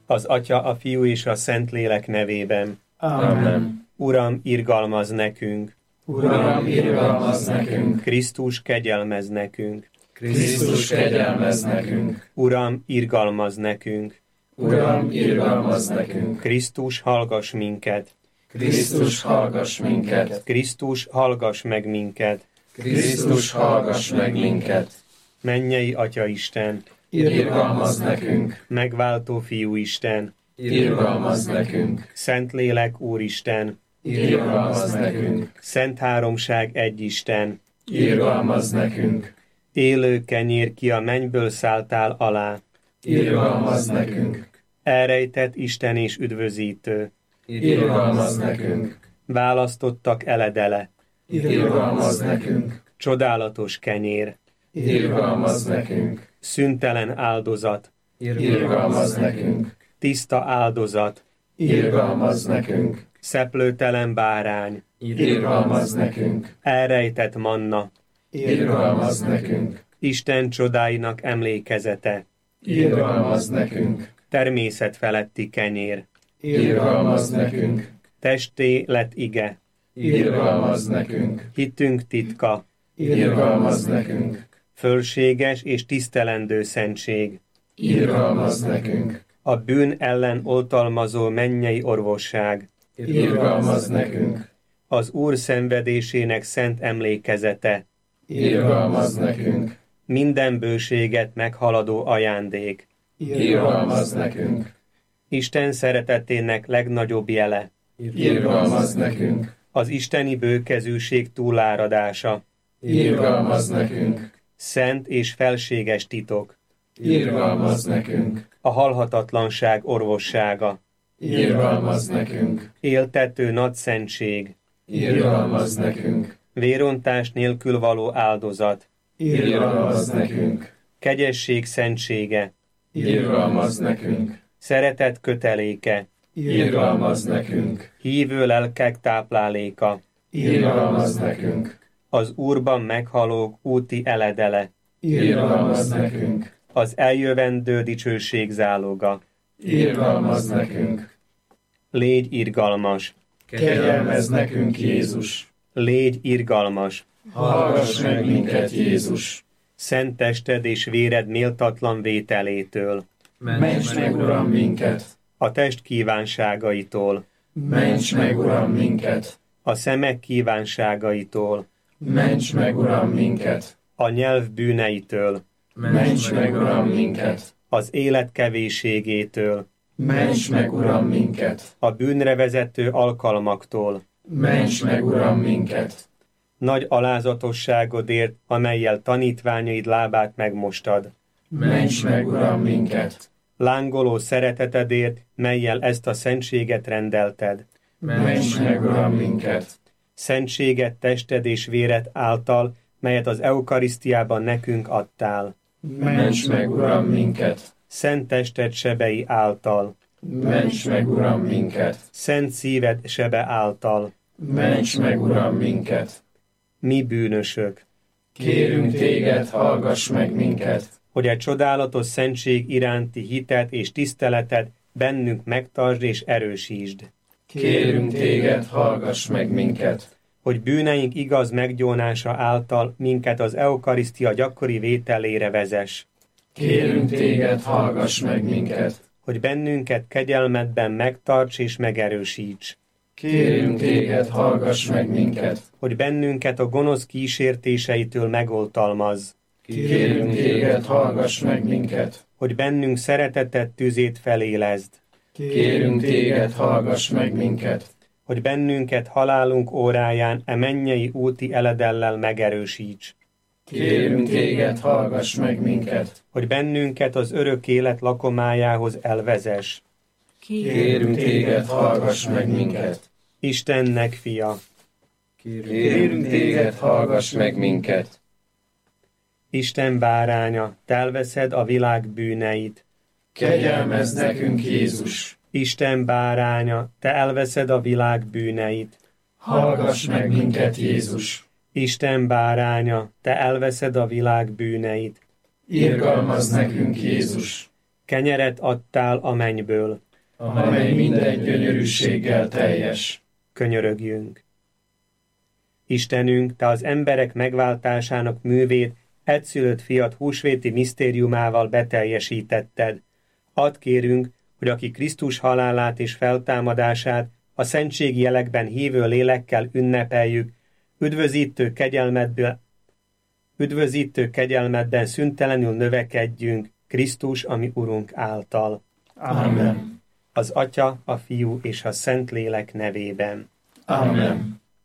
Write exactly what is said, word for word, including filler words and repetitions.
Az Atya, a Fiú és a Szentlélek nevében. Amen. Uram, irgalmazz nekünk. Uram, irgalmazz nekünk. Krisztus, kegyelmezz nekünk. Krisztus, kegyelmezz nekünk. Uram, irgalmazz nekünk. Uram, irgalmazz nekünk. Krisztus, hallgass minket. Krisztus, hallgass minket. Krisztus, hallgass meg minket. Krisztus, hallgass meg minket. Mennyei Atya Isten, Irgalmazz nekünk. megváltó Fiú Isten, Irgalmazz nekünk. Szentlélek Úristen, Irgalmazz nekünk. Szent Háromság egy Isten, Irgalmazz nekünk. élő kenyér, ki a mennyből szálltál alá, Irgalmazz nekünk. elrejtett Isten és üdvözítő, Irgalmazz nekünk. választottak eledele, Irgalmazz nekünk. csodálatos kenyér, Irgalmazz nekünk. szüntelen áldozat, Irgalmazz nekünk. tiszta áldozat, Irgalmazz nekünk. szeplőtelen bárány, Irgalmazz nekünk. elrejtett manna, Irgalmazz nekünk. Isten csodáinak emlékezete, Irgalmazz nekünk. természet feletti kenyér, Irgalmazz nekünk. testé lett ige, Irgalmazz nekünk. hitünk titka, Irgalmazz nekünk. fölséges és tisztelendő szentség, Irgalmazz nekünk. a bűn ellen oltalmazó mennyei orvosság, Irgalmazz nekünk. az Úr szenvedésének szent emlékezete, Irgalmazz nekünk. minden bőséget meghaladó ajándék, Irgalmazz nekünk. Isten szeretetének legnagyobb jele, Irgalmazz nekünk. az isteni bőkezűség túláradása, Irgalmazz nekünk. szent és felséges titok, Irgalmazz nekünk. a halhatatlanság orvossága, Irgalmazz nekünk. éltető nagyszentség, Irgalmazz nekünk. vérontás nélkül való áldozat, Irgalmazz nekünk. kegyesség szentsége, Irgalmazz nekünk. szeretet köteléke, Irgalmazz nekünk. hívő lelkek tápláléka, Irgalmazz nekünk. az Úrban meghalók úti eledele, Irgalmazz nekünk. az eljövendő dicsőség záloga. Irgalmazz nekünk. Légy irgalmas, Kegyelmezz nekünk, Jézus. légy irgalmas, Hallgass meg minket, Jézus. szent tested és véred méltatlan vételétől, Ments meg, Uram, minket. a test kívánságaitól, Ments meg, Uram, minket. a szemek kívánságaitól, Ments meg, Uram, minket. a nyelv bűneitől, Ments meg, Uram, minket. az élet kevésségétől, Ments meg, Uram, minket. a bűnre vezető alkalmaktól, Ments meg, Uram, minket. nagy alázatosságodért, amellyel tanítványaid lábát megmostad, Ments meg, Uram, minket. lángoló szeretetedért, mellyel ezt a szentséget rendelted, Ments meg, Uram, minket. szentséget tested és véred által, melyet az eukarisztiában nekünk adtál, Ments meg, Uram, minket. szent tested sebei által, Ments meg, Uram, minket. szent szíved sebe által, Ments meg, Uram, minket. mi bűnösök, Kérünk téged, hallgass meg minket. hogy egy csodálatos szentség iránti hitet és tiszteletet bennünk megtartsd és erősítsd, Kérünk téged, hallgass meg minket. hogy bűneink igaz meggyónása által minket az eukarisztia gyakori vételére vezess, Kérünk téged, hallgass meg minket. hogy bennünket kegyelmedben megtarts és megerősíts, Kérünk téged, hallgass meg minket. hogy bennünket a gonosz kísértéseitől megoltalmazz, Kérünk téged, hallgass meg minket. hogy bennünk szeretetet tüzét felélezd, Kérünk téged, hallgass meg minket. hogy bennünket halálunk óráján e mennyei úti eledellel megerősíts, Kérünk téged, hallgass meg minket. hogy bennünket az örök élet lakomájához elvezess. Kérünk téged, hallgass meg minket. Istennek fia, Kérünk téged, hallgass meg minket. Isten báránya, te elveszed a világ bűneit. Kegyelmezz nekünk, Jézus. Isten báránya, te elveszed a világ bűneit. Hallgass meg minket, Jézus. Isten báránya, te elveszed a világ bűneit. Irgalmazz nekünk, Jézus. Kenyeret adtál a mennyből, amely minden gyönyörűséggel teljes. Könyörögjünk. Istenünk, Te az emberek megváltásának művét egyszülött fiat húsvéti misztériumával beteljesítetted. Add kérünk, hogy aki Krisztus halálát és feltámadását a szentségi jelekben hívő lélekkel ünnepeljük, üdvözítő kegyelmedből, üdvözítő kegyelmedben szüntelenül növekedjünk Krisztus, ami Urunk által. Amen. Az Atya, a Fiú és a Szentlélek nevében. Amen.